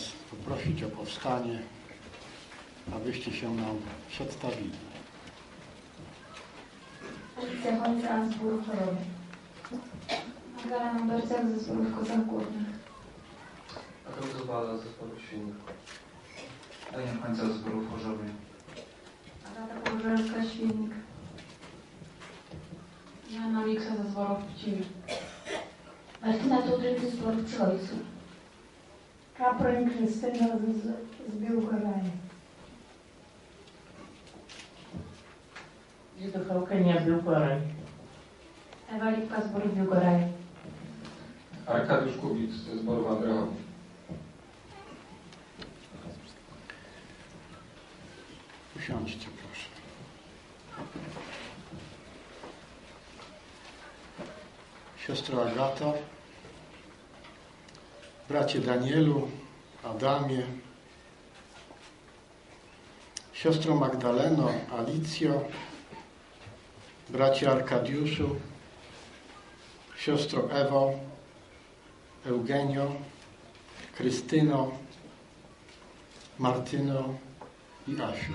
poprosić o powstanie, abyście się nam przedstawili. Alicja Chońca z Zborów Choroby. Magdalena Bercek ze Zborów Kozach Górnych. Mateusz Zobala ze Zborów Świnnych. Daniel Chońca ze Zborów Chorzowy. Agata Pogrzebska, Świnnik. Joanna Miksa ze Zborów Pcimi. Martyna Tudryk ze Zborów Przy Ojcu. Kapran Krystyna z Białgoraju. Zidów Eugenia Białgoraj. Ewa Lipka z Zborów Białgoraju. Arkadiusz Kubic ze Zborów Andrechowi. Usiądźcie, proszę. Siostro Agato, bracie Danielu, Adamie, siostro Magdaleno, Alicjo, bracie Arkadiuszu, siostro Ewo, Eugenio, Krystyno, Martyno i Asiu.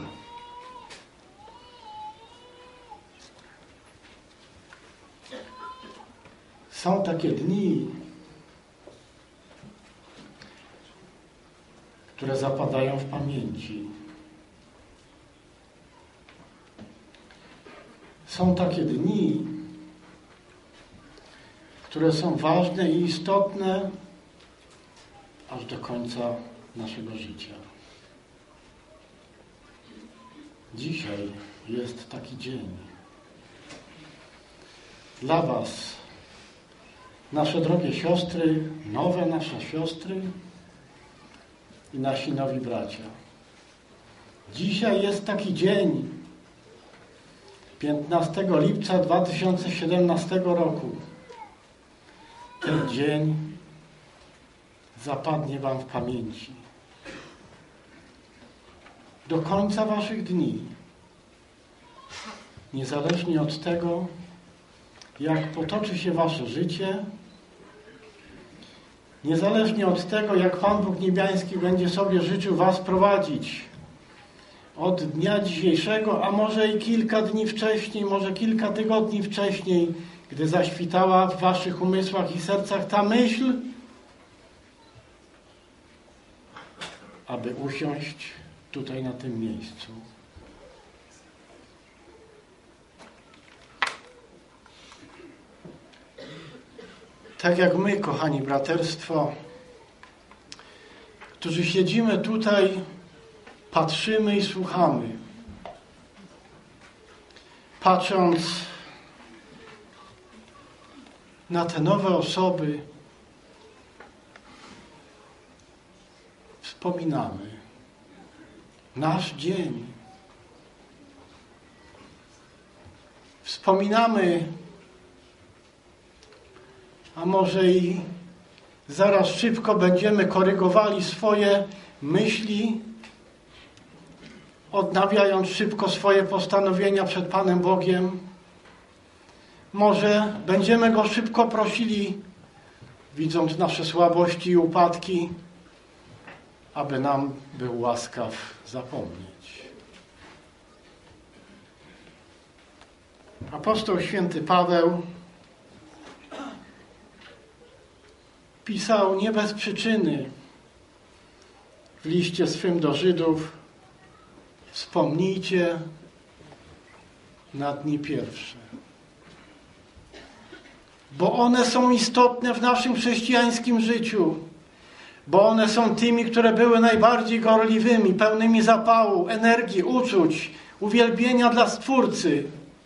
Są takie dni, które zapadają w pamięci. Są takie dni, które są ważne i istotne aż do końca naszego życia. Dzisiaj jest taki dzień. Dla Was, nasze drogie siostry, nowe nasze siostry i nasi nowi bracia. Dzisiaj jest taki dzień, 15 lipca 2017 roku. Ten dzień zapadnie Wam w pamięci. Do końca Waszych dni. Niezależnie od tego, jak potoczy się Wasze życie, niezależnie od tego, jak Pan Bóg Niebiański będzie sobie życzył Was prowadzić od dnia dzisiejszego, a może i kilka dni wcześniej, może kilka tygodni wcześniej, gdy zaświtała w Waszych umysłach i sercach ta myśl, aby usiąść tutaj na tym miejscu. Tak jak my, kochani braterstwo, którzy siedzimy tutaj, patrzymy i słuchamy. Patrząc na te nowe osoby, wspominamy nasz dzień. Wspominamy, a może i zaraz szybko będziemy korygowali swoje myśli, odnawiając szybko swoje postanowienia przed Panem Bogiem. Może będziemy Go szybko prosili, widząc nasze słabości i upadki, aby nam był łaskaw zapomnieć. Apostoł święty Paweł pisał nie bez przyczyny w liście swym do Żydów: wspomnijcie na dni pierwsze. Bo one są istotne w naszym chrześcijańskim życiu. Bo one są tymi, które były najbardziej gorliwymi, pełnymi zapału, energii, uczuć, uwielbienia dla Stwórcy.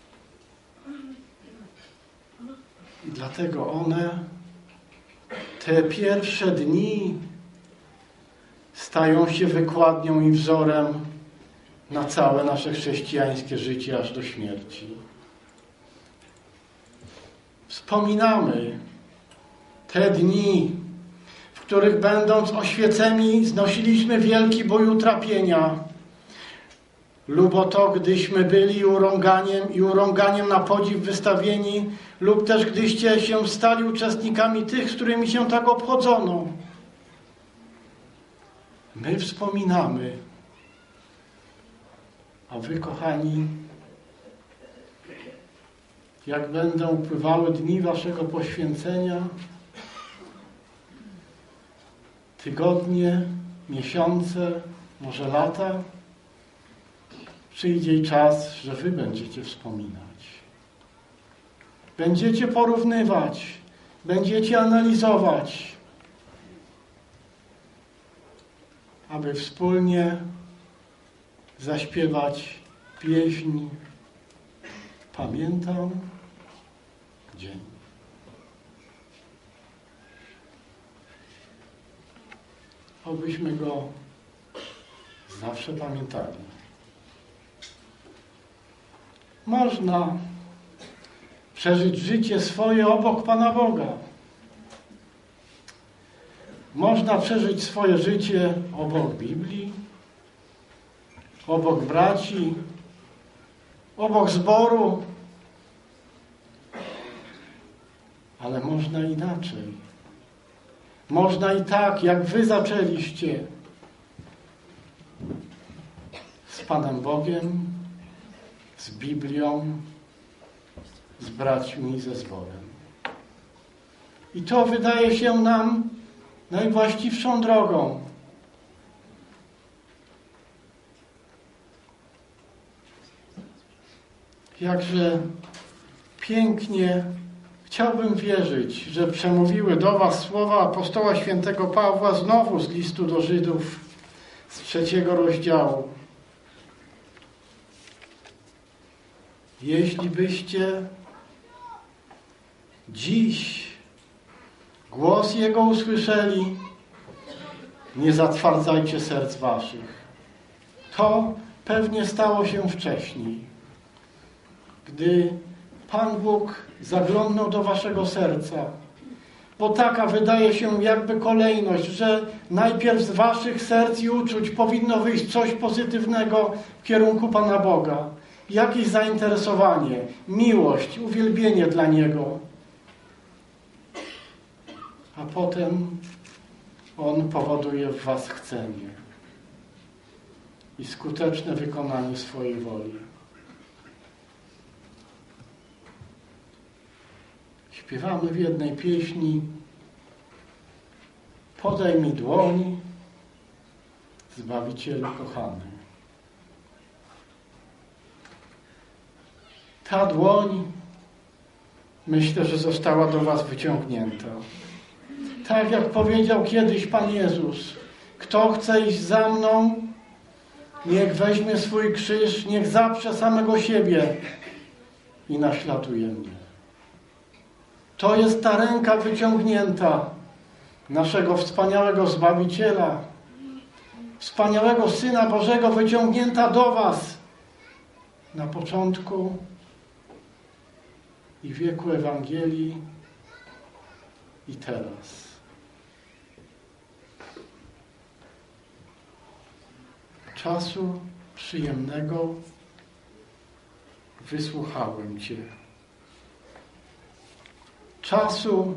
I dlatego one, te pierwsze dni, stają się wykładnią i wzorem na całe nasze chrześcijańskie życie aż do śmierci. Wspominamy te dni, w których będąc oświeceni znosiliśmy wielki bój utrapienia, lub o to, gdyśmy byli urąganiem na podziw wystawieni, lub też gdyście się stali uczestnikami tych, z którymi się tak obchodzono. My wspominamy, a wy, kochani, jak będą upływały dni waszego poświęcenia, tygodnie, miesiące, może lata, przyjdzie i czas, że wy będziecie wspominać. Będziecie porównywać, będziecie analizować, aby wspólnie zaśpiewać pieśń Pamiętam dzień. Obyśmy go zawsze pamiętali. Można przeżyć życie swoje obok Pana Boga. Można przeżyć swoje życie obok Biblii, obok braci, obok zboru, ale można inaczej. Można i tak, jak wy zaczęliście, z Panem Bogiem, z Biblią, z braćmi i ze zborem. I to wydaje się nam najwłaściwszą drogą. Jakże pięknie chciałbym wierzyć, że przemówiły do was słowa apostoła świętego Pawła znowu z listu do Żydów z 3 rozdziału. Jeśli byście dziś głos Jego usłyszeli, nie zatwardzajcie serc waszych. To pewnie stało się wcześniej, gdy Pan Bóg zaglądnął do waszego serca. Bo taka wydaje się jakby kolejność, że najpierw z waszych serc i uczuć powinno wyjść coś pozytywnego w kierunku Pana Boga. Jakieś zainteresowanie, miłość, uwielbienie dla Niego. A potem On powoduje w was chcenie i skuteczne wykonanie swojej woli. Śpiewamy w jednej pieśni: podaj mi dłoń, Zbawicielu kochany. Ta dłoń, myślę, że została do was wyciągnięta. Tak jak powiedział kiedyś Pan Jezus: kto chce iść za mną, niech weźmie swój krzyż, niech zaprze samego siebie i naśladuje mnie. To jest ta ręka wyciągnięta naszego wspaniałego Zbawiciela, wspaniałego Syna Bożego, wyciągnięta do was na początku i wieku Ewangelii i teraz. Czasu przyjemnego wysłuchałem Cię. Czasu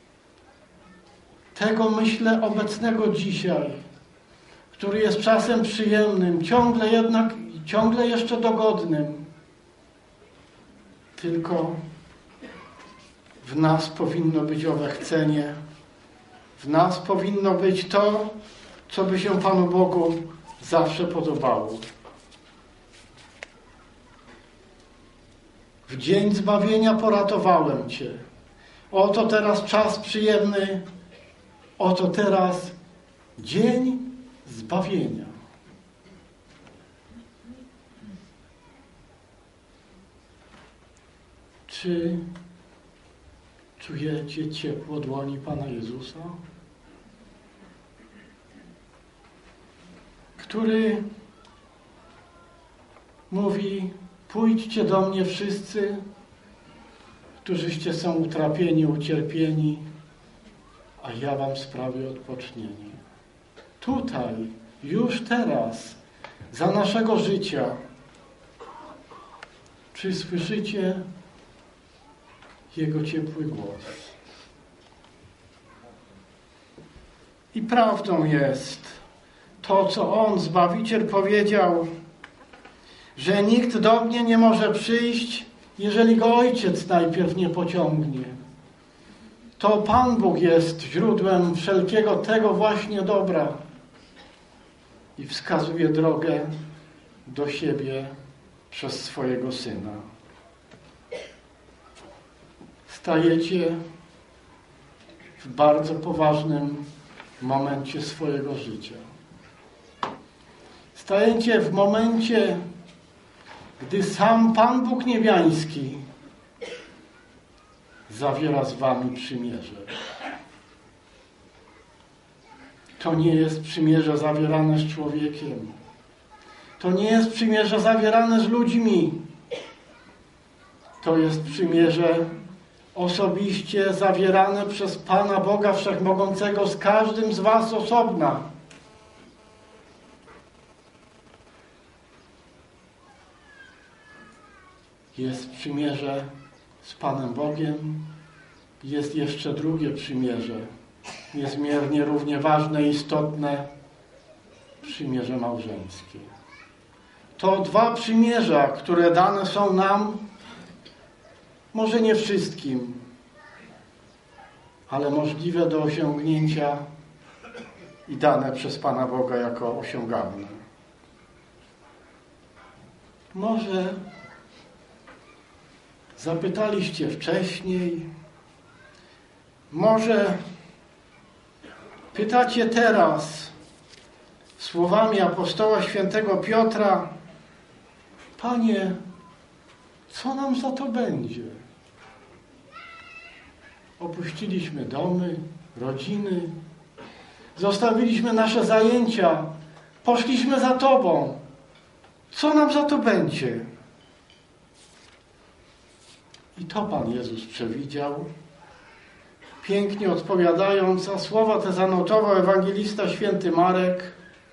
tego, myślę, obecnego dzisiaj, który jest czasem przyjemnym, ciągle jeszcze dogodnym. Tylko w nas powinno być owe chcenie. W nas powinno być to, co by się Panu Bogu zawsze podobało. W dzień zbawienia poratowałem Cię. Oto teraz czas przyjemny. Oto teraz dzień zbawienia. Czy czujecie ciepło dłoni Pana Jezusa? Który mówi: pójdźcie do mnie wszyscy, którzyście są utrapieni, ucierpieni, a ja wam sprawię odpocznienie. Tutaj, już teraz, za naszego życia. Czy słyszycie Jego ciepły głos? I prawdą jest, to, co On, Zbawiciel, powiedział, że nikt do mnie nie może przyjść, jeżeli Go Ojciec najpierw nie pociągnie. To Pan Bóg jest źródłem wszelkiego tego właśnie dobra i wskazuje drogę do siebie przez swojego Syna. Stajecie w bardzo poważnym momencie swojego życia. Stajecie w momencie, gdy sam Pan Bóg Niebiański zawiera z wami przymierze. To nie jest przymierze zawierane z człowiekiem. To nie jest przymierze zawierane z ludźmi. To jest przymierze osobiście zawierane przez Pana Boga Wszechmogącego z każdym z was osobna. Jest przymierze z Panem Bogiem, jest jeszcze drugie przymierze, niezmiernie równie ważne i istotne, przymierze małżeńskie. To dwa przymierza, które dane są nam, może nie wszystkim, ale możliwe do osiągnięcia i dane przez Pana Boga jako osiągalne. Może zapytaliście wcześniej, może pytacie teraz słowami apostoła świętego Piotra: Panie, co nam za to będzie? Opuściliśmy domy, rodziny, zostawiliśmy nasze zajęcia, poszliśmy za Tobą. Co nam za to będzie? I to Pan Jezus przewidział, pięknie odpowiadając, a słowa te zanotował ewangelista święty Marek.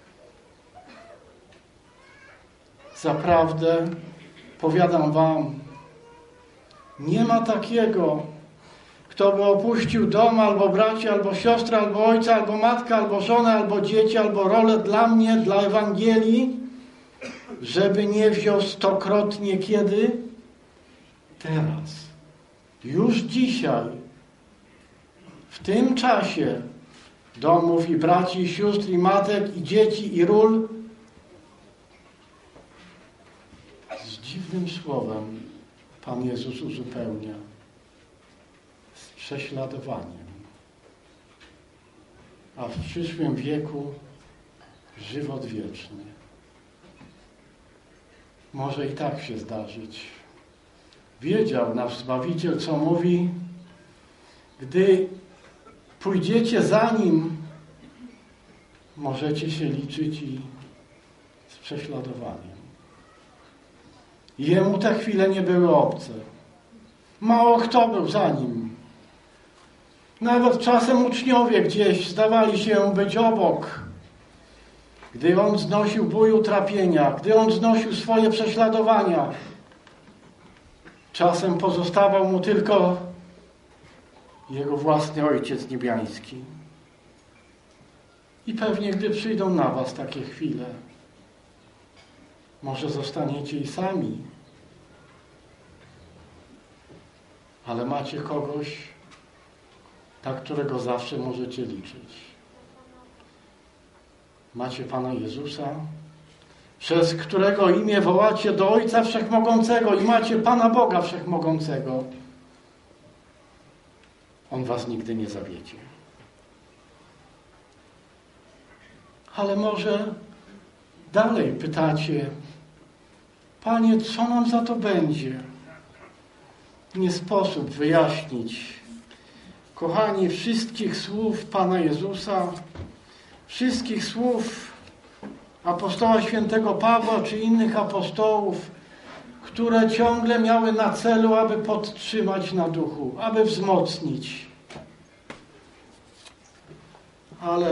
Zaprawdę, powiadam wam, nie ma takiego, kto by opuścił dom, albo braci, albo siostrę, albo ojca, albo matkę, albo żonę, albo dzieci, albo rolę dla mnie, dla Ewangelii, żeby nie wziął stokrotnie kiedy? Teraz. Już dzisiaj. W tym czasie domów i braci, i sióstr, i matek, i dzieci, i ról. Z dziwnym słowem Pan Jezus uzupełnia. Z prześladowaniem. A w przyszłym wieku żywot wieczny. Może i tak się zdarzyć. Wiedział nasz Zbawiciel, co mówi: gdy pójdziecie za Nim, możecie się liczyć i z prześladowaniem. Jemu te chwile nie były obce. Mało kto był za Nim. Nawet czasem uczniowie gdzieś zdawali się być obok. Gdy On znosił ból utrapienia, gdy On znosił swoje prześladowania, czasem pozostawał Mu tylko Jego własny Ojciec Niebiański. I pewnie, gdy przyjdą na was takie chwile, może zostaniecie i sami, ale macie kogoś, na którego zawsze możecie liczyć. Macie Pana Jezusa, przez którego imię wołacie do Ojca Wszechmogącego, i macie Pana Boga Wszechmogącego. On was nigdy nie zawiedzie. Ale może dalej pytacie: Panie, co nam za to będzie? Nie sposób wyjaśnić, kochani, wszystkich słów Pana Jezusa, wszystkich słów apostoła świętego Pawła czy innych apostołów, które ciągle miały na celu, aby podtrzymać na duchu, aby wzmocnić. Ale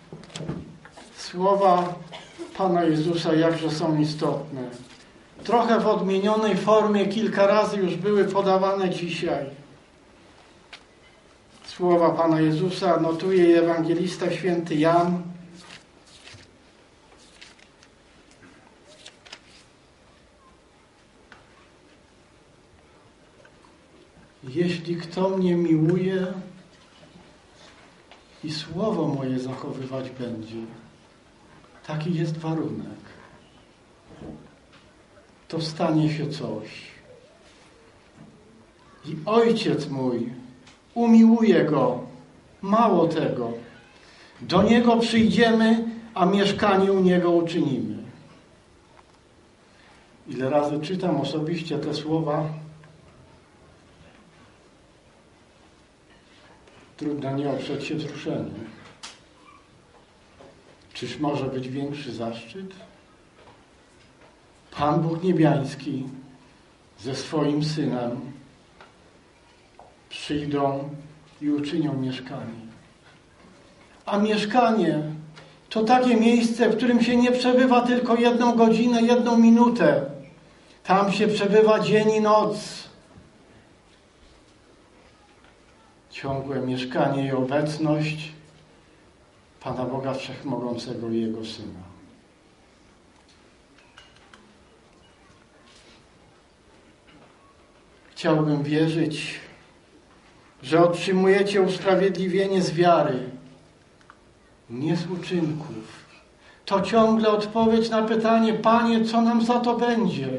słowa Pana Jezusa jakże są istotne. Trochę w odmienionej formie, kilka razy już były podawane dzisiaj. Słowa Pana Jezusa notuje ewangelista święty Jan. jeśli kto mnie miłuje i słowo moje zachowywać będzie, taki jest warunek, to stanie się coś. I Ojciec mój umiłuje go, mało tego, do Niego przyjdziemy, a mieszkanie u Niego uczynimy. Ile razy czytam osobiście te słowa, trudno nie oprzeć się wzruszeniu. Czyż może być większy zaszczyt? Pan Bóg Niebiański ze swoim Synem przyjdą i uczynią mieszkanie. A mieszkanie to takie miejsce, w którym się nie przebywa tylko 1 godzinę, 1 minutę. Tam się przebywa dzień i noc. Ciągłe mieszkanie i obecność Pana Boga Wszechmogącego i Jego Syna. Chciałbym wierzyć, że otrzymujecie usprawiedliwienie z wiary, nie z uczynków. To ciągle odpowiedź na pytanie: Panie, co nam za to będzie?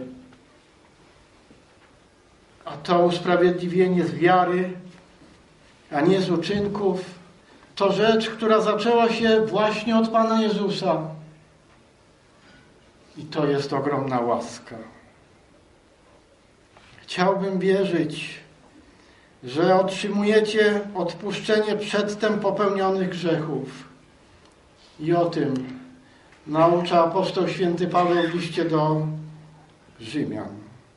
A to usprawiedliwienie z wiary, a nie z uczynków, to rzecz, która zaczęła się właśnie od Pana Jezusa. I to jest ogromna łaska. Chciałbym wierzyć, że otrzymujecie odpuszczenie przedtem popełnionych grzechów. I o tym naucza apostoł święty Paweł w liście do Rzymian.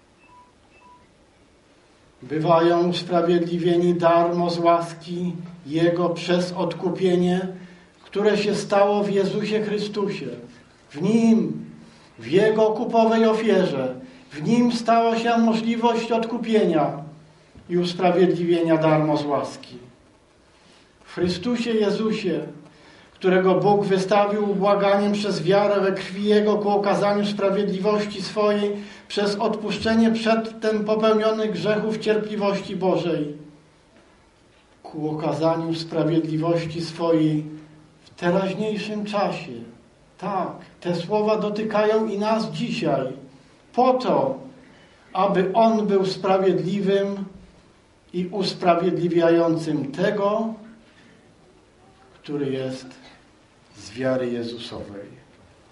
Bywają usprawiedliwieni darmo z łaski Jego przez odkupienie, które się stało w Jezusie Chrystusie. W Nim, w Jego kupowej ofierze, w Nim stała się możliwość odkupienia i usprawiedliwienia darmo z łaski. W Chrystusie Jezusie, którego Bóg wystawił ubłaganiem przez wiarę we krwi Jego ku okazaniu sprawiedliwości swojej przez odpuszczenie przedtem popełnionych grzechów cierpliwości Bożej, ku okazaniu sprawiedliwości swojej w teraźniejszym czasie. Tak, te słowa dotykają i nas dzisiaj, po to, aby On był sprawiedliwym i usprawiedliwiającym tego, który jest z wiary Jezusowej.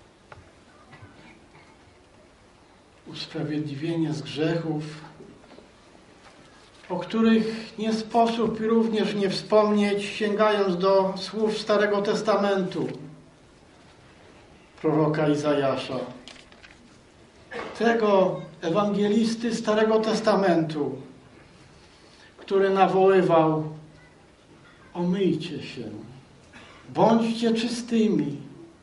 Usprawiedliwienie z grzechów, o których nie sposób również nie wspomnieć, sięgając do słów Starego Testamentu, proroka Izajasza, tego ewangelisty Starego Testamentu, który nawoływał: omyjcie się, bądźcie czystymi,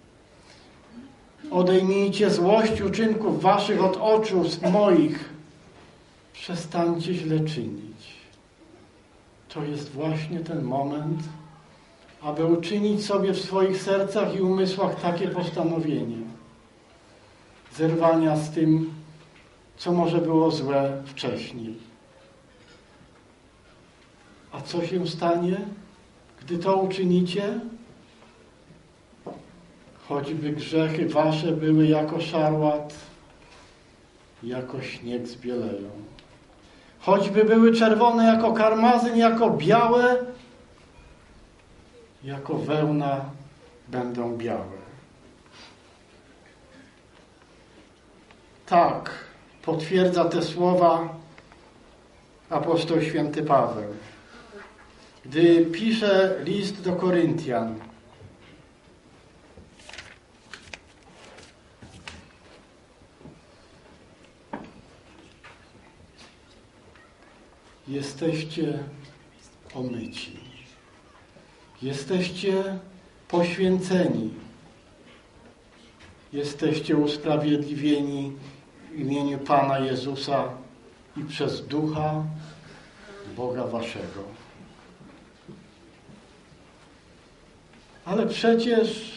odejmijcie złość uczynków waszych od oczu moich, przestańcie źle czynić. To jest właśnie ten moment, aby uczynić sobie w swoich sercach i umysłach takie postanowienie zerwania z tym, co może było złe wcześniej. A co się stanie, gdy to uczynicie? Choćby grzechy wasze były jako szarłat, jako śnieg zbieleją. Choćby były czerwone jako karmazyn, jako białe, jako wełna będą białe. Tak, potwierdza te słowa apostoł święty Paweł, gdy pisze list do Koryntian. Jesteście omyci. Jesteście poświęceni. Jesteście usprawiedliwieni w imieniu Pana Jezusa i przez Ducha Boga waszego. Ale przecież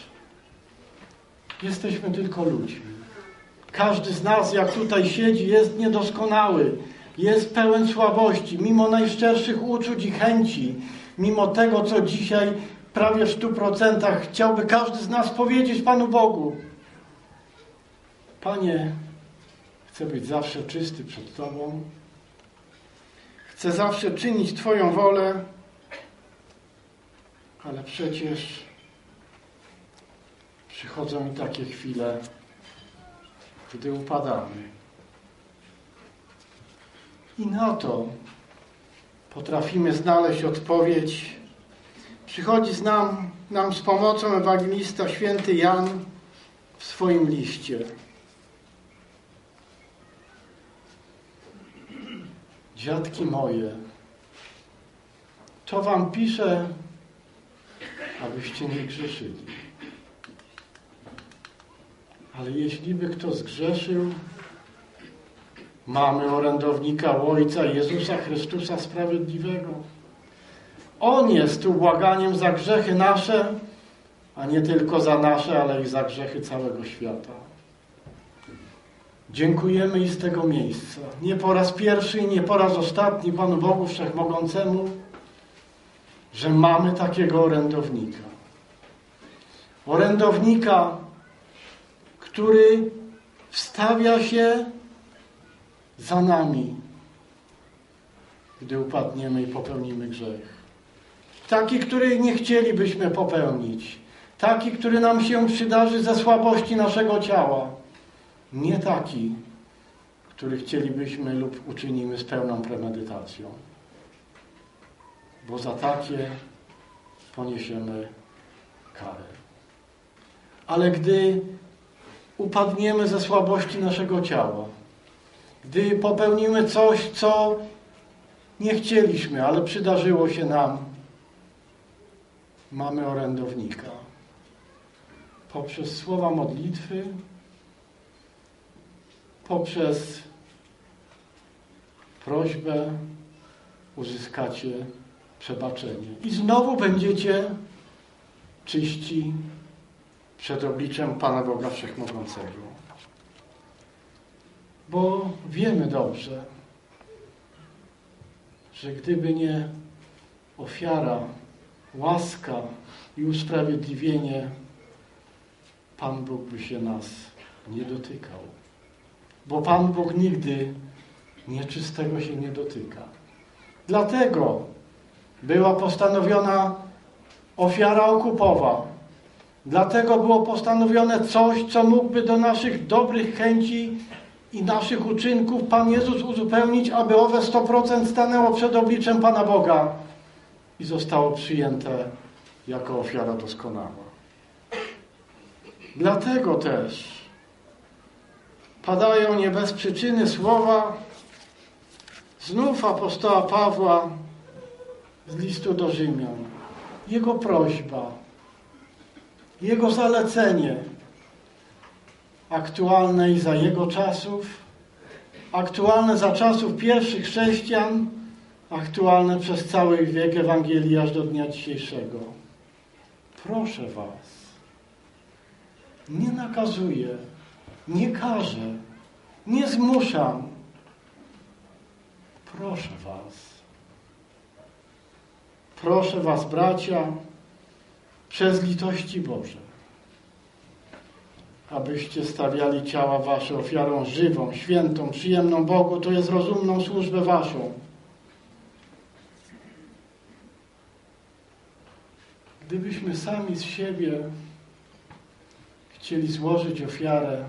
jesteśmy tylko ludźmi. Każdy z nas, jak tutaj siedzi, jest niedoskonały. jest pełen słabości, mimo najszczerszych uczuć i chęci, mimo tego, co dzisiaj prawie w 100% chciałby każdy z nas powiedzieć Panu Bogu. Panie, chcę być zawsze czysty przed Tobą. Chcę zawsze czynić Twoją wolę, ale przecież przychodzą mi takie chwile, gdy upadamy. I na to potrafimy znaleźć odpowiedź. Przychodzi nam z pomocą ewangelista święty Jan w swoim liście. Dziadki moje, to wam piszę, abyście nie grzeszyli. Ale jeśli by kto zgrzeszył, mamy orędownika Ojca Jezusa Chrystusa Sprawiedliwego. On jest ubłaganiem za grzechy nasze, a nie tylko za nasze, ale i za grzechy całego świata. Dziękujemy i z tego miejsca, nie po raz pierwszy i nie po raz ostatni Panu Bogu Wszechmogącemu, że mamy takiego orędownika. Orędownika, który wstawia się za nami, gdy upadniemy i popełnimy grzech. Taki, który nie chcielibyśmy popełnić. Taki, który nam się przydarzy ze słabości naszego ciała. Nie taki, który chcielibyśmy lub uczynimy z pełną premedytacją. Bo za takie poniesiemy karę. Ale gdy upadniemy ze słabości naszego ciała, gdy popełnimy coś, co nie chcieliśmy, ale przydarzyło się nam, mamy orędownika. Poprzez słowa modlitwy, poprzez prośbę uzyskacie przebaczenie. I znowu będziecie czyści przed obliczem Pana Boga Wszechmogącego. Bo wiemy dobrze, że gdyby nie ofiara, łaska i usprawiedliwienie, Pan Bóg by się nas nie dotykał. Bo Pan Bóg nigdy nieczystego się nie dotyka. Dlatego była postanowiona ofiara okupowa. Dlatego było postanowione coś, co mógłby do naszych dobrych chęci i naszych uczynków Pan Jezus uzupełnić, aby owe 100% stanęło przed obliczem Pana Boga i zostało przyjęte jako ofiara doskonała. Dlatego też padają nie bez przyczyny słowa znów apostoła Pawła z listu do Rzymian. Jego prośba, jego zalecenie, aktualne i za jego czasów, aktualne za czasów pierwszych chrześcijan, aktualne przez cały wiek Ewangelii aż do dnia dzisiejszego. Proszę was, nie nakazuję, nie każę, nie zmuszam. Proszę was. Proszę was, bracia, przez litości Boże, abyście stawiali ciała wasze ofiarą żywą, świętą, przyjemną Bogu, to jest rozumną służbę waszą. Gdybyśmy sami z siebie chcieli złożyć ofiarę,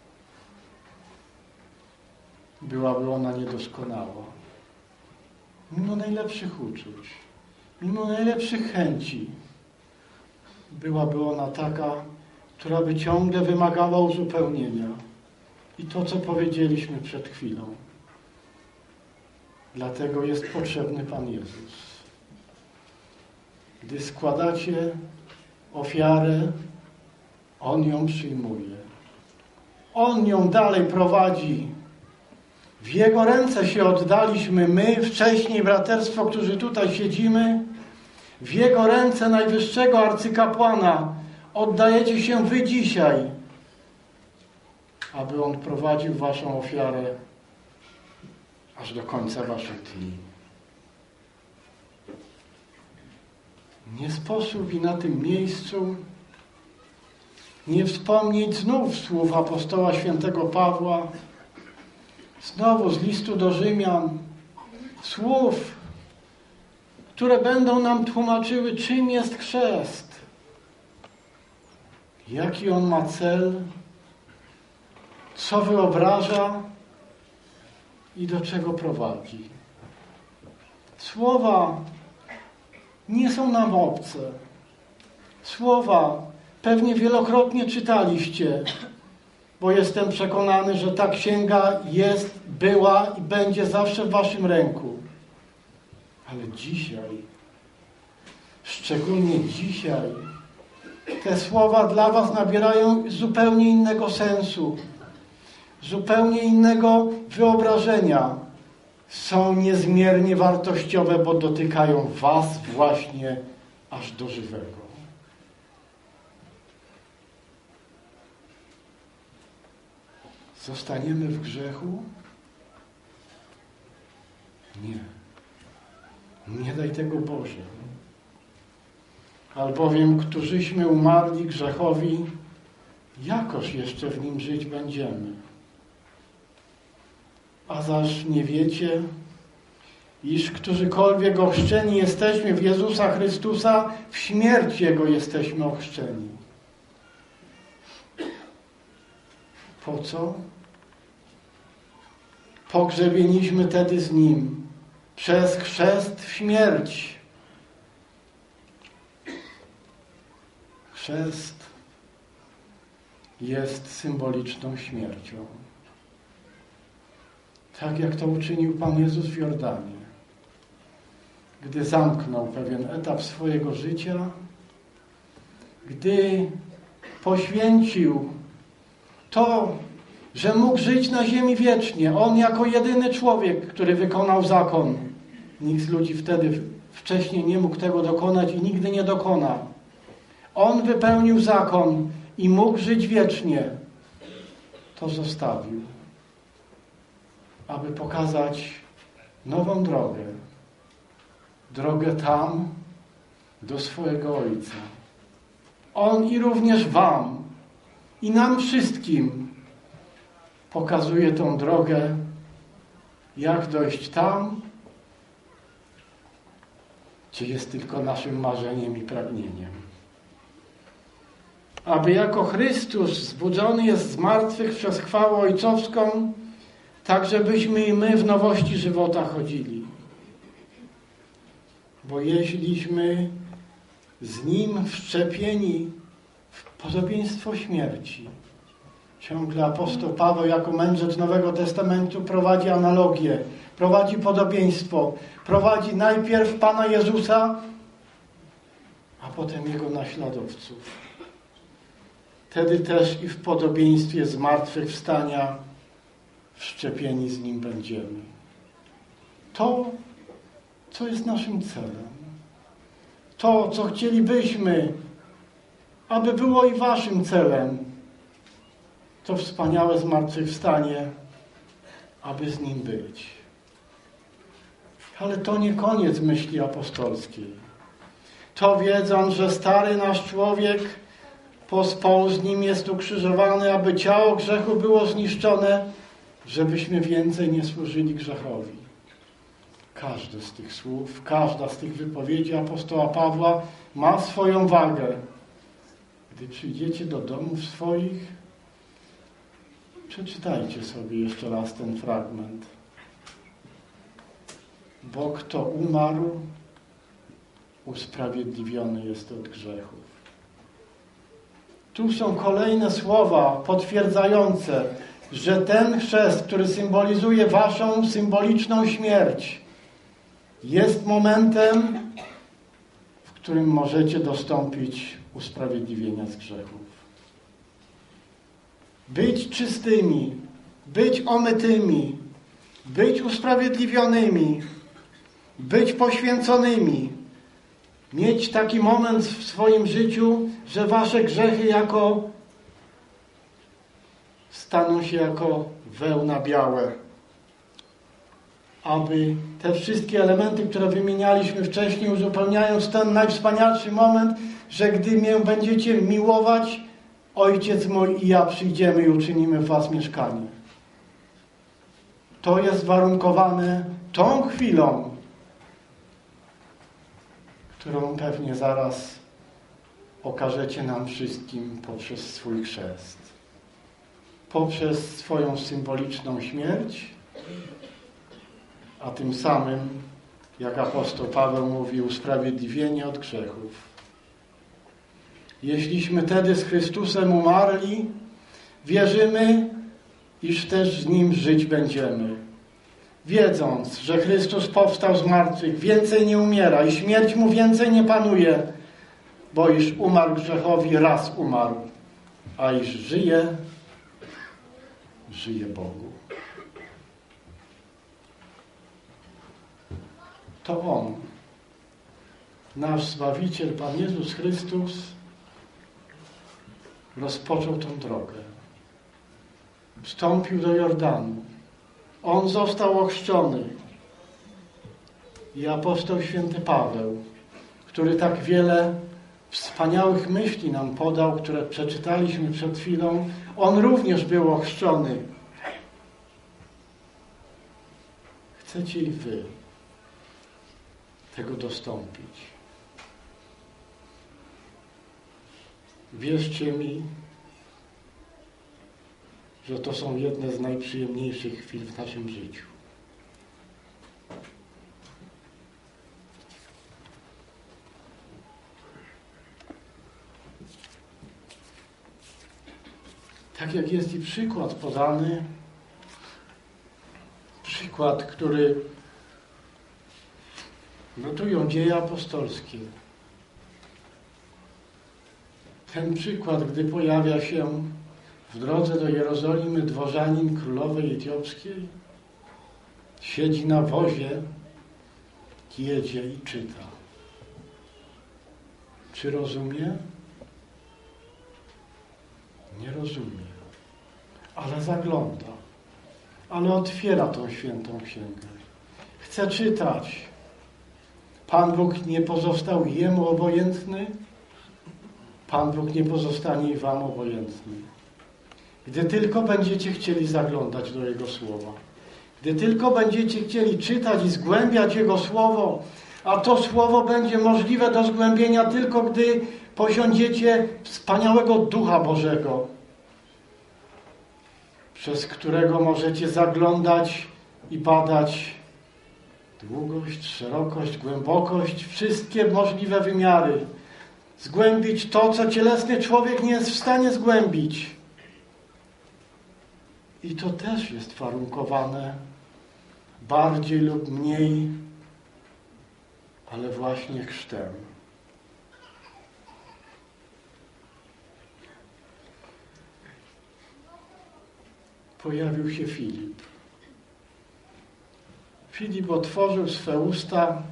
byłaby ona niedoskonała. Mimo najlepszych uczuć, mimo najlepszych chęci, byłaby ona taka, która by ciągle wymagała uzupełnienia. I to, co powiedzieliśmy przed chwilą. Dlatego jest potrzebny Pan Jezus. Gdy składacie ofiarę, On ją przyjmuje. On ją dalej prowadzi. W Jego ręce się oddaliśmy my, wcześniej braterstwo, którzy tutaj siedzimy. W Jego ręce najwyższego arcykapłana oddajecie się wy dzisiaj, aby On prowadził waszą ofiarę aż do końca waszych dni. Nie sposób i na tym miejscu nie wspomnieć znów słów apostoła świętego Pawła, znowu z listu do Rzymian, słów, które będą nam tłumaczyły, czym jest chrzest, jaki on ma cel, co wyobraża i do czego prowadzi. Słowa nie są nam obce. Słowa pewnie wielokrotnie czytaliście, bo jestem przekonany, że ta księga jest, była i będzie zawsze w waszym ręku. Ale dzisiaj, szczególnie dzisiaj, te słowa dla was nabierają zupełnie innego sensu, zupełnie innego wyobrażenia. Są niezmiernie wartościowe, bo dotykają was właśnie aż do żywego. Zostaniemy w grzechu? Nie. Nie daj tego Boże. Albowiem, którzyśmy umarli grzechowi, jakoż jeszcze w nim żyć będziemy. A zaś nie wiecie, iż którzykolwiek ochrzczeni jesteśmy w Jezusa Chrystusa, w śmierć Jego jesteśmy ochrzczeni. Po co? Pogrzebieniśmy tedy z Nim przez chrzest w śmierć. Chrzest jest symboliczną śmiercią. Tak jak to uczynił Pan Jezus w Jordanie. Gdy zamknął pewien etap swojego życia, gdy poświęcił to, że mógł żyć na ziemi wiecznie. On jako jedyny człowiek, który wykonał zakon. Nikt z ludzi wtedy wcześniej nie mógł tego dokonać i nigdy nie dokona. On wypełnił zakon i mógł żyć wiecznie. To zostawił, aby pokazać nową drogę. Drogę tam, do swojego Ojca. On i również wam, i nam wszystkim pokazuje tą drogę, jak dojść tam, gdzie jest tylko naszym marzeniem i pragnieniem. Aby jako Chrystus zbudzony jest z martwych przez chwałę ojcowską, tak żebyśmy i my w nowości żywota chodzili. Bo jeździliśmy z Nim wszczepieni w podobieństwo śmierci. Ciągle apostoł Paweł jako mędrzec Nowego Testamentu prowadzi analogię, prowadzi podobieństwo, prowadzi najpierw Pana Jezusa, a potem Jego naśladowców. Wtedy też i w podobieństwie zmartwychwstania wszczepieni z Nim będziemy. To, co jest naszym celem. To, co chcielibyśmy, aby było i waszym celem. To wspaniałe zmartwychwstanie, aby z Nim być. Ale to nie koniec myśli apostolskiej. To wiedząc, że stary nasz człowiek pospoł z Nim jest ukrzyżowany, aby ciało grzechu było zniszczone, żebyśmy więcej nie służyli grzechowi. Każde z tych słów, każda z tych wypowiedzi apostoła Pawła ma swoją wagę. Gdy przyjdziecie do domów swoich, przeczytajcie sobie jeszcze raz ten fragment. Bo kto umarł, usprawiedliwiony jest od grzechów. Tu są kolejne słowa potwierdzające, że ten chrzest, który symbolizuje waszą symboliczną śmierć, jest momentem, w którym możecie dostąpić usprawiedliwienia z grzechów. Być czystymi, być omytymi, być usprawiedliwionymi, być poświęconymi. Mieć taki moment w swoim życiu, że wasze grzechy staną się jako wełna białe. aby te wszystkie elementy, które wymienialiśmy wcześniej, uzupełniając ten najwspanialszy moment, że gdy mnie będziecie miłować, Ojciec mój i ja przyjdziemy i uczynimy w was mieszkanie. To jest warunkowane tą chwilą, którą pewnie zaraz okażecie nam wszystkim poprzez swój chrzest. Poprzez swoją symboliczną śmierć, a tym samym, jak apostoł Paweł mówi, usprawiedliwienie od grzechów. Jeśliśmy tedy z Chrystusem umarli, wierzymy, iż też z Nim żyć będziemy. Wiedząc, że Chrystus powstał z martwych, więcej nie umiera i śmierć Mu więcej nie panuje, bo iż umarł grzechowi, raz umarł, a iż żyje, żyje Bogu. To On, nasz Zbawiciel, Pan Jezus Chrystus, rozpoczął tą drogę. Wstąpił do Jordanu. On został ochrzczony. I apostoł święty Paweł, który tak wiele wspaniałych myśli nam podał, które przeczytaliśmy przed chwilą, on również był ochrzczony. Chcecie i wy tego dostąpić. Wierzcie mi, że to są jedne z najprzyjemniejszych chwil w naszym życiu. Tak jak jest i przykład podany, przykład, który notują dzieje apostolskie. Ten przykład, gdy pojawia się w drodze do Jerozolimy dworzanin królowej etiopskiej, siedzi na wozie, jedzie i czyta. Czy rozumie? Nie rozumie, ale zagląda, ale otwiera tą świętą księgę. Chce czytać. Pan Bóg nie pozostał jemu obojętny, Pan Bóg nie pozostanie i wam obojętny. Gdy tylko będziecie chcieli zaglądać do Jego Słowa, gdy tylko będziecie chcieli czytać i zgłębiać Jego Słowo, a to Słowo będzie możliwe do zgłębienia tylko gdy posiądziecie wspaniałego Ducha Bożego, przez którego możecie zaglądać i badać długość, szerokość, głębokość, wszystkie możliwe wymiary. Zgłębić to, co cielesny człowiek nie jest w stanie zgłębić. I to też jest warunkowane bardziej lub mniej, ale właśnie chrztem. Pojawił się Filip. Filip otworzył swe usta,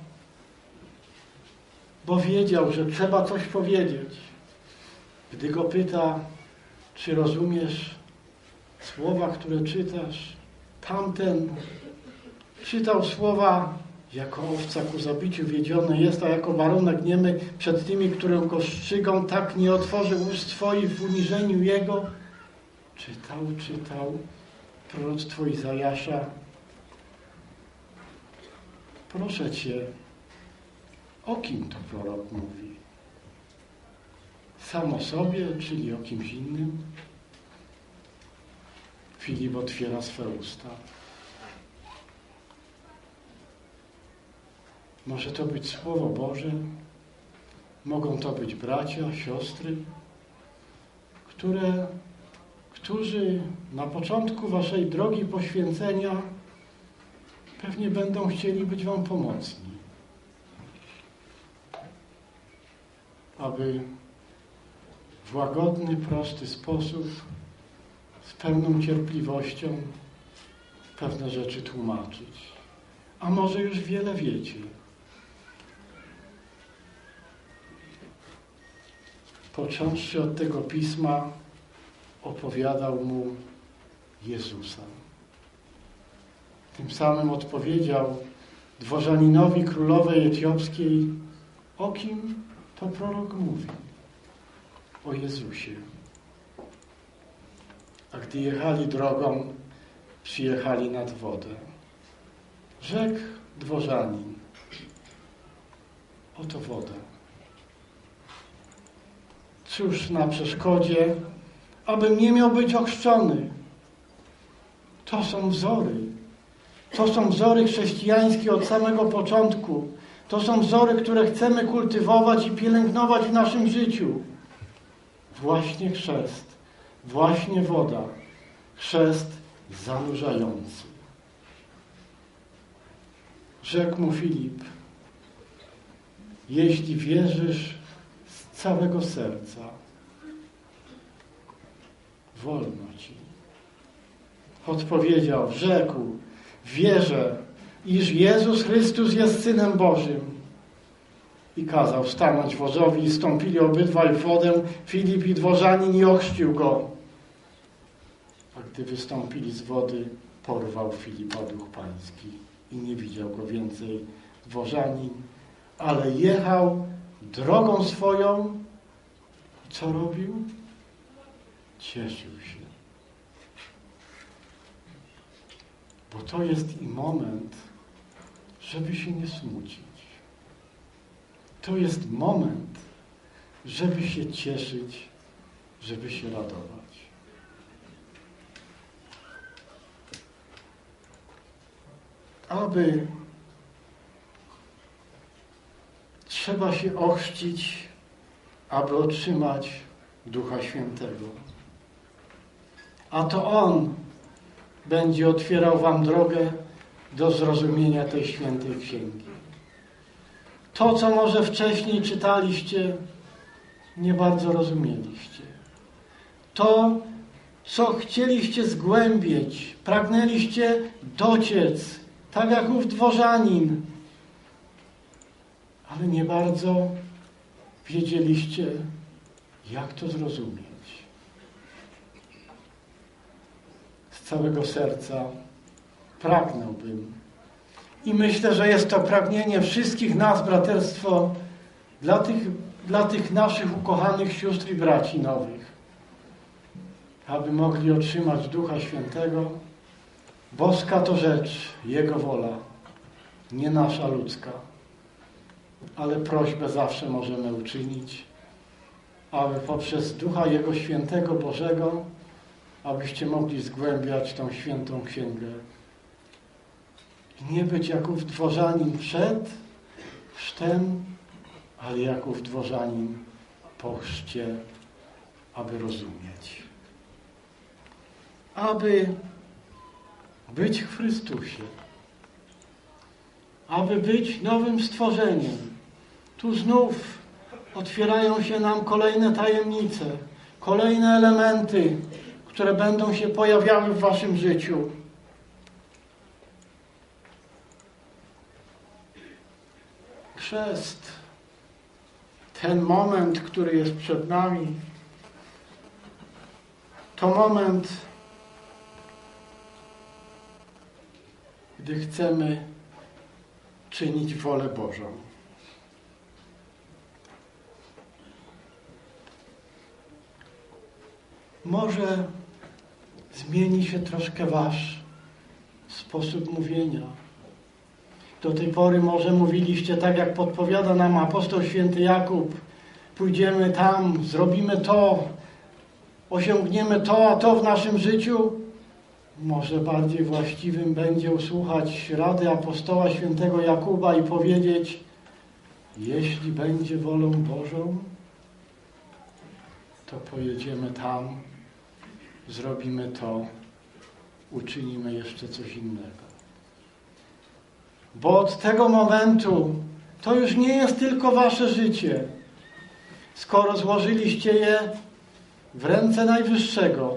bo wiedział, że trzeba coś powiedzieć. Gdy go pyta, czy rozumiesz słowa, które czytasz, tamten czytał słowa, jako owca ku zabiciu wiedziony jest, a jako warunek niemy przed tymi, które go strzygą, tak nie otworzył ust swoich w uniżeniu jego. Czytał proroctwo Izajasza. Proszę Cię, o kim to prorok mówi? Sam o sobie, czyli o kimś innym? Filip otwiera swe usta. Może to być Słowo Boże, mogą to być bracia, siostry, którzy na początku waszej drogi poświęcenia pewnie będą chcieli być wam pomocni, aby w łagodny, prosty sposób, z pełną cierpliwością pewne rzeczy tłumaczyć. A może już wiele wiecie. Począwszy od tego pisma, opowiadał mu Jezusa. Tym samym odpowiedział dworzaninowi królowej etiopskiej, o kim to prorok mówi? O Jezusie. A gdy jechali drogą, przyjechali nad wodę. Rzekł dworzanin, oto woda. Cóż na przeszkodzie, abym nie miał być ochrzczony? To są wzory. To są wzory chrześcijańskie od samego początku. To są wzory, które chcemy kultywować i pielęgnować w naszym życiu. Właśnie chrzest, właśnie woda. Chrzest zanurzający. Rzekł mu Filip, jeśli wierzysz z całego serca, wolno ci. Odpowiedział, rzekł, wierzę, iż Jezus Chrystus jest Synem Bożym. I kazał stanąć wozowi i stąpili obydwaj w wodę, Filip i dworzanin, i ochrzcił go. A gdy wystąpili z wody, porwał Filipa Duch Pański i nie widział go więcej dworzanin, ale jechał drogą swoją i co robił? Cieszył się. Bo to jest i moment, żeby się nie smucić. To jest moment, żeby się cieszyć, żeby się radować. Aby trzeba się ochrzcić, aby otrzymać Ducha Świętego. A to On będzie otwierał wam drogę do zrozumienia tej świętej księgi. To, co może wcześniej czytaliście, nie bardzo rozumieliście. To, co chcieliście zgłębić, pragnęliście dociec, tak jak ów dworzanin, ale nie bardzo wiedzieliście, jak to zrozumieć. Z całego serca pragnąłbym i myślę, że jest to pragnienie wszystkich nas, braterstwo, dla tych naszych ukochanych sióstr i braci nowych, aby mogli otrzymać Ducha Świętego. Boska to rzecz, Jego wola, nie nasza ludzka, ale prośbę zawsze możemy uczynić, aby poprzez Ducha Jego Świętego Bożego, abyście mogli zgłębiać tą świętą księgę. I nie być jak ów dworzanin przed chrztem, ale jak ów dworzanin po chrzcie, aby rozumieć. Aby być w Chrystusie. Aby być nowym stworzeniem. Tu znów otwierają się nam kolejne tajemnice, kolejne elementy, które będą się pojawiały w waszym życiu. Chrzest, ten moment, który jest przed nami, to moment, gdy chcemy czynić wolę Bożą. Może zmieni się troszkę wasz sposób mówienia. Do tej pory może mówiliście tak, jak podpowiada nam apostoł święty Jakub. Pójdziemy tam, zrobimy to, osiągniemy to, a to w naszym życiu. Może bardziej właściwym będzie usłuchać rady apostoła świętego Jakuba i powiedzieć, jeśli będzie wolą Bożą, to pojedziemy tam, zrobimy to, uczynimy jeszcze coś innego. Bo od tego momentu to już nie jest tylko wasze życie. Skoro złożyliście je w ręce Najwyższego,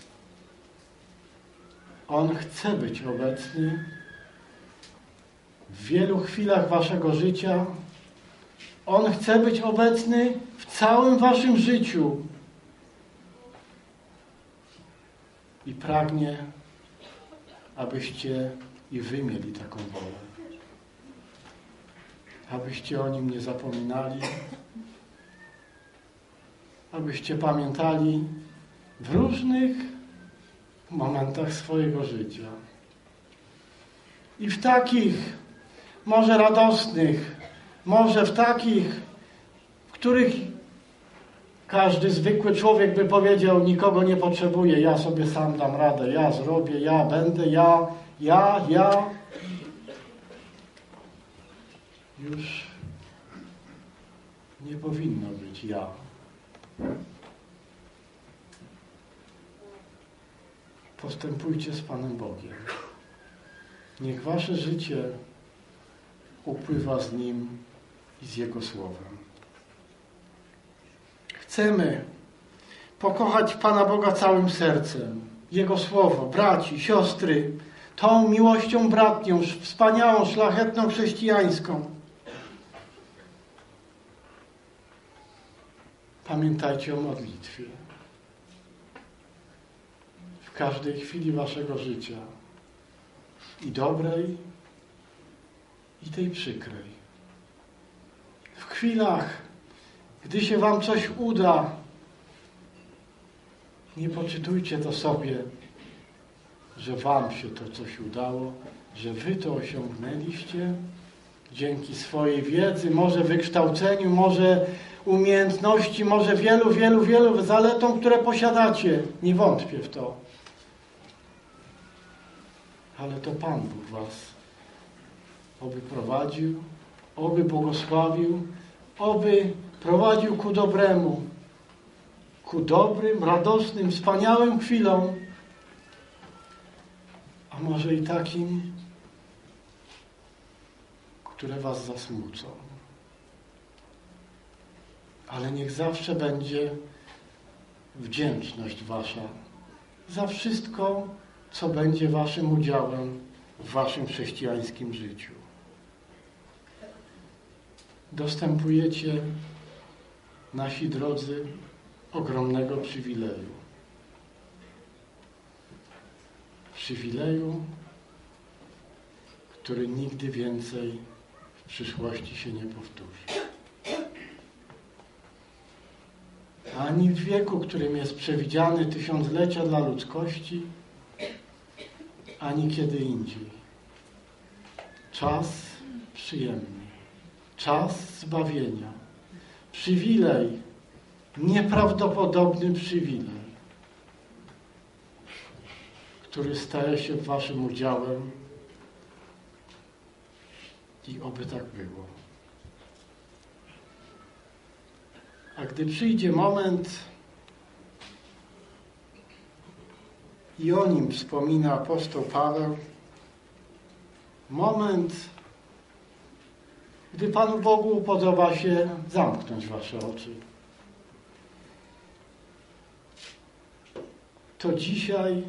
On chce być obecny w wielu chwilach waszego życia. On chce być obecny w całym waszym życiu. I pragnie, abyście i wy mieli taką wolę. Abyście o Nim nie zapominali, abyście pamiętali w różnych momentach swojego życia. I w takich, może radosnych, może w takich, w których każdy zwykły człowiek by powiedział, nikogo nie potrzebuję, ja sobie sam dam radę, ja zrobię, ja będę, ja. Już nie powinno być ja. Postępujcie z Panem Bogiem. Niech wasze życie upływa z Nim i z Jego Słowem. Chcemy pokochać Pana Boga całym sercem, Jego Słowo, braci, siostry, tą miłością bratnią, wspaniałą, szlachetną, chrześcijańską. Pamiętajcie o modlitwie. W każdej chwili waszego życia. I dobrej, i tej przykrej. W chwilach, gdy się wam coś uda, nie poczytujcie to sobie, że wam się to coś udało, że wy to osiągnęliście dzięki swojej wiedzy, może wykształceniu, może umiejętności, może wielu zaletom, które posiadacie. Nie wątpię w to. Ale to Pan Bóg was oby prowadził, oby błogosławił, oby prowadził ku dobremu, ku dobrym, radosnym, wspaniałym chwilom, a może i takim, które was zasmucą. Ale niech zawsze będzie wdzięczność wasza za wszystko, co będzie waszym udziałem w waszym chrześcijańskim życiu. Dostępujecie, nasi drodzy, ogromnego przywileju. Przywileju, który nigdy więcej w przyszłości się nie powtórzy. Ani w wieku, którym jest przewidziany tysiąclecia dla ludzkości, ani kiedy indziej. Czas przyjemny, czas zbawienia, przywilej, nieprawdopodobny przywilej, który staje się waszym udziałem i oby tak było. A gdy przyjdzie moment, i o nim wspomina apostoł Paweł, moment, gdy Panu Bogu podoba się zamknąć wasze oczy. To dzisiaj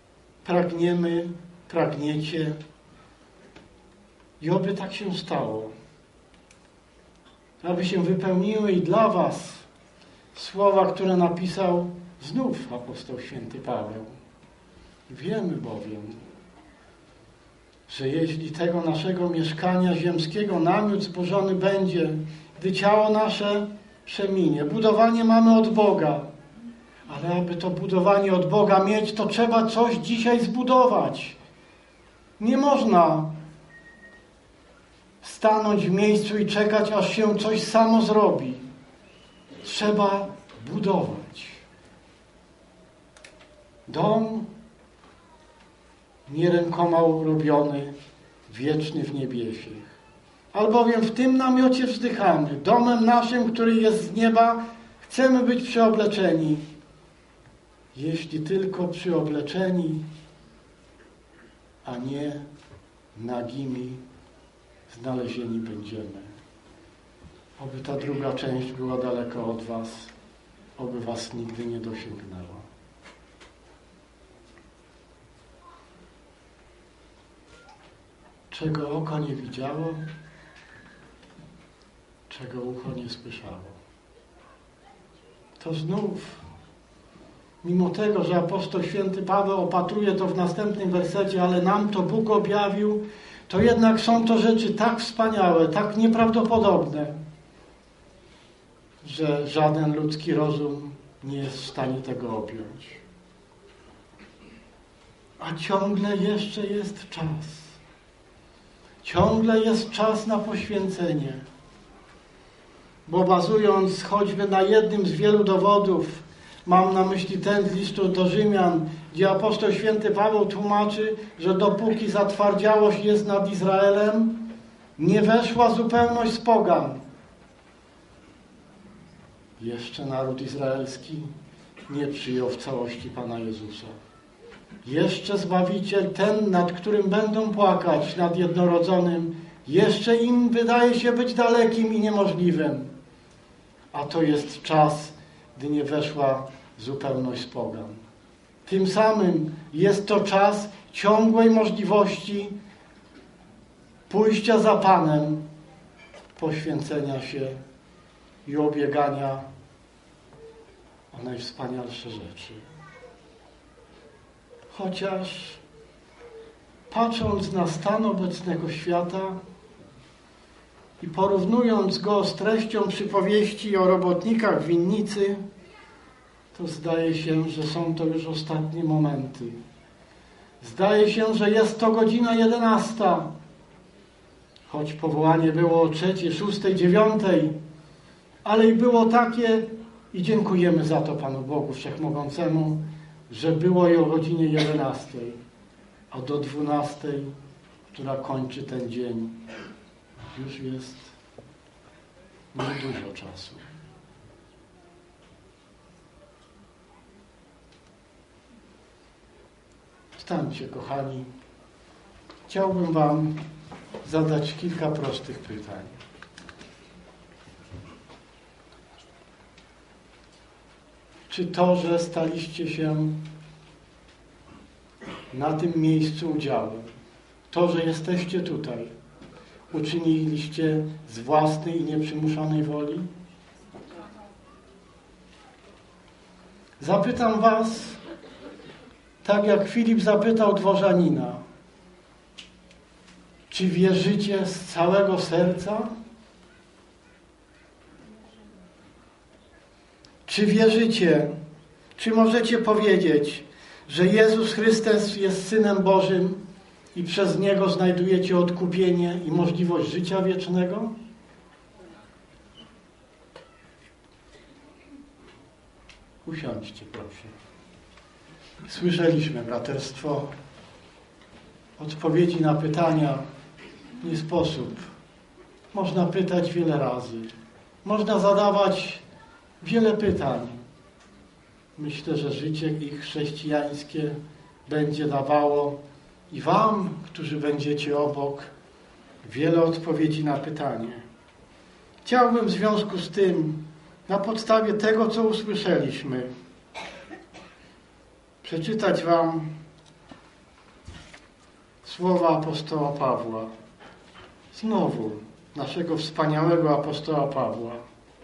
pragniecie i oby tak się stało, aby się wypełniły i dla was słowa, które napisał znów apostoł święty Paweł. Wiemy bowiem, że jeśli tego naszego mieszkania ziemskiego namiot zburzony będzie, gdy ciało nasze przeminie. Budowanie mamy od Boga, ale aby to budowanie od Boga mieć, to trzeba coś dzisiaj zbudować. Nie można stanąć w miejscu i czekać, aż się coś samo zrobi. Trzeba budować. Dom nie rękoma urobiony, wieczny w niebiesie. Albowiem w tym namiocie wzdychamy. Domem naszym, który jest z nieba, chcemy być przyobleczeni. Jeśli tylko przyobleczeni, a nie nagimi znalezieni będziemy. Oby ta druga część była daleko od was, oby was nigdy nie dosięgnęła. Czego oko nie widziało, czego ucho nie słyszało. To znów Mimo tego, że apostoł święty Paweł opatruje to w następnym wersecie, ale nam to Bóg objawił, to jednak są to rzeczy tak wspaniałe, tak nieprawdopodobne, że żaden ludzki rozum nie jest w stanie tego objąć. A ciągle jeszcze jest czas. Ciągle jest czas na poświęcenie. Bo bazując choćby na jednym z wielu dowodów, mam na myśli ten z listu do Rzymian, gdzie apostoł święty Paweł tłumaczy, że dopóki zatwardziałość jest nad Izraelem, nie weszła zupełność z pogan. Jeszcze naród izraelski nie przyjął w całości Pana Jezusa. Jeszcze Zbawiciel, ten, nad którym będą płakać, nad jednorodzonym, jeszcze im wydaje się być dalekim i niemożliwym. A to jest czas, gdy nie weszła zupełność z pogan. Tym samym jest to czas ciągłej możliwości pójścia za Panem, poświęcenia się i obiegania o najwspanialsze rzeczy. Chociaż patrząc na stan obecnego świata i porównując go z treścią przypowieści o robotnikach w winnicy, to zdaje się, że są to już ostatnie momenty. Zdaje się, że jest to godzina 11, choć powołanie było o 3, 6, 9, ale i było takie, i dziękujemy za to Panu Bogu Wszechmogącemu, że było i o godzinie 11, a do 12, która kończy ten dzień, już jest niedużo czasu. Wstańcie, kochani. Chciałbym Wam zadać kilka prostych pytań. Czy to, że staliście się na tym miejscu udziałem, to, że jesteście tutaj, uczyniliście z własnej i nieprzymuszonej woli? Zapytam Was, tak jak Filip zapytał dworzanina, czy wierzycie z całego serca? Czy wierzycie, czy możecie powiedzieć, że Jezus Chrystus jest Synem Bożym i przez Niego znajdujecie odkupienie i możliwość życia wiecznego? Usiądźcie, proszę. Słyszeliśmy, braterstwo, odpowiedzi na pytania. Nie sposób. Można pytać wiele razy. Można zadawać wiele pytań. Myślę, że życie ich chrześcijańskie będzie dawało i Wam, którzy będziecie obok, wiele odpowiedzi na pytanie. Chciałbym w związku z tym, na podstawie tego, co usłyszeliśmy, przeczytać Wam słowa apostoła Pawła. Znowu naszego wspaniałego apostoła Pawła.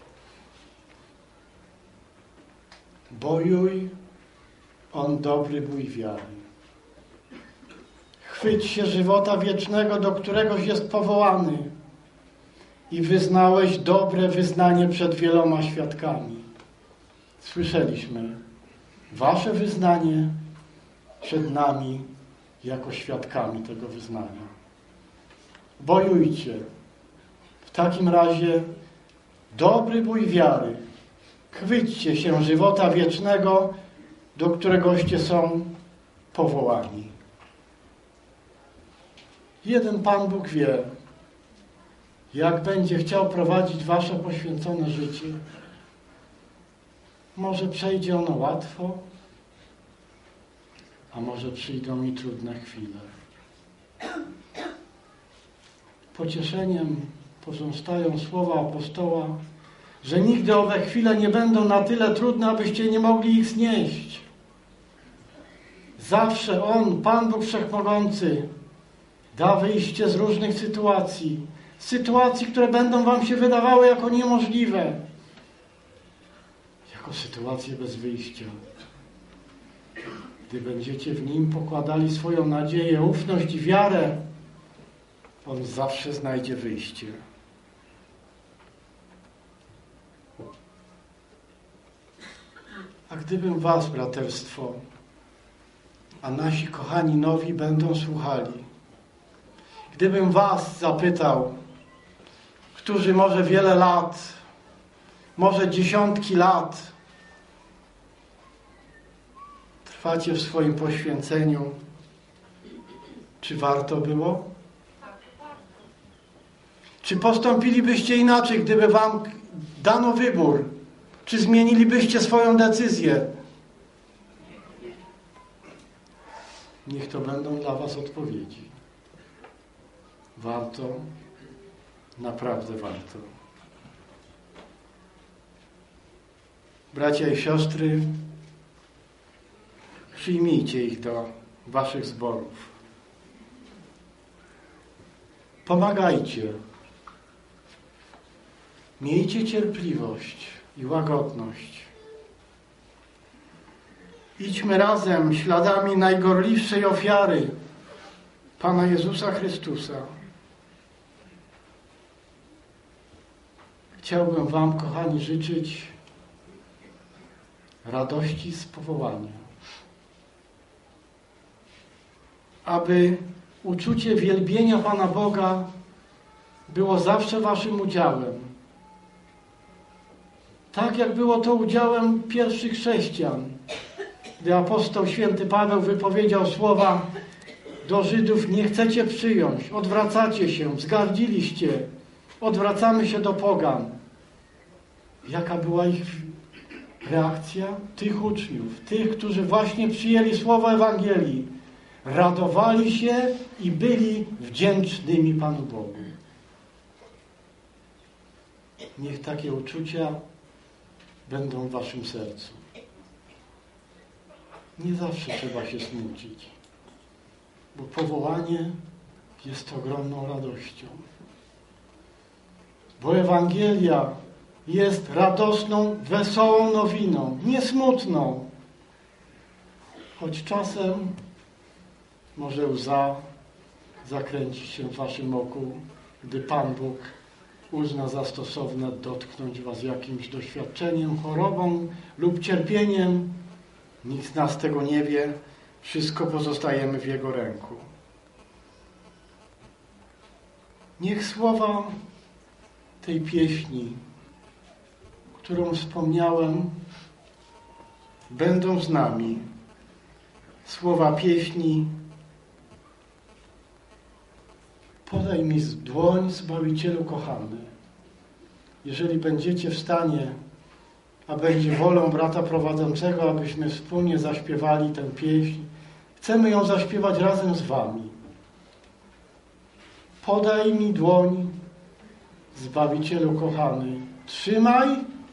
Bojuj on dobry bój wiary. Chwyć się żywota wiecznego, do któregoś jest powołany i wyznałeś dobre wyznanie przed wieloma świadkami. Słyszeliśmy Wasze wyznanie przed nami jako świadkami tego wyznania. Bojujcie. W takim razie dobry bój wiary. Chwyćcie się żywota wiecznego, do któregoście są powołani. Jeden Pan Bóg wie, jak będzie chciał prowadzić Wasze poświęcone życie. Może przejdzie ono łatwo, a może przyjdą i trudne chwile. Pocieszeniem pozostają słowa apostoła, że nigdy owe chwile nie będą na tyle trudne, abyście nie mogli ich znieść. Zawsze On, Pan Bóg Wszechmogący, da wyjście z różnych sytuacji, które będą Wam się wydawały jako niemożliwe, jako sytuacje bez wyjścia. Gdy będziecie w Nim pokładali swoją nadzieję, ufność i wiarę, On zawsze znajdzie wyjście. A gdybym was, braterstwo, a nasi kochani nowi będą słuchali, gdybym was zapytał, którzy może wiele lat, może dziesiątki lat trwacie w swoim poświęceniu, czy warto było? Czy postąpilibyście inaczej, gdyby wam dano wybór? Czy zmienilibyście swoją decyzję? Niech to będą dla was odpowiedzi. Warto, naprawdę warto. Bracia i siostry, przyjmijcie ich do waszych zborów. Pomagajcie. Miejcie cierpliwość i łagodność. Idźmy razem śladami najgorliwszej ofiary Pana Jezusa Chrystusa. Chciałbym wam, kochani, życzyć radości z powołania. Aby uczucie wielbienia Pana Boga było zawsze waszym udziałem. Tak jak było to udziałem pierwszych chrześcijan, gdy apostoł święty Paweł wypowiedział słowa do Żydów: nie chcecie przyjąć, odwracacie się, wzgardziliście, odwracamy się do pogan. Jaka była ich reakcja? Tych uczniów, tych, którzy właśnie przyjęli słowo Ewangelii, radowali się i byli wdzięcznymi Panu Bogu. Niech takie uczucia będą w waszym sercu. Nie zawsze trzeba się smucić, bo powołanie jest ogromną radością. Bo Ewangelia jest radosną, wesołą nowiną, nie smutną. Choć czasem może łza zakręcić się w waszym oku, gdy Pan Bóg uzna za stosowne dotknąć was jakimś doświadczeniem, chorobą lub cierpieniem. Nikt z nas tego nie wie. Wszystko pozostajemy w Jego ręku. Niech słowa tej pieśni, którą wspomniałem, będą z nami. Słowa pieśni: podaj mi dłoń, Zbawicielu kochany. Jeżeli będziecie w stanie, a będzie wolą brata prowadzącego, abyśmy wspólnie zaśpiewali tę pieśń, chcemy ją zaśpiewać razem z wami. Podaj mi dłoń, Zbawicielu kochany. Trzymaj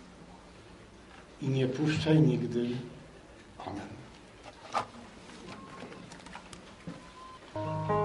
i nie puszczaj nigdy. Amen.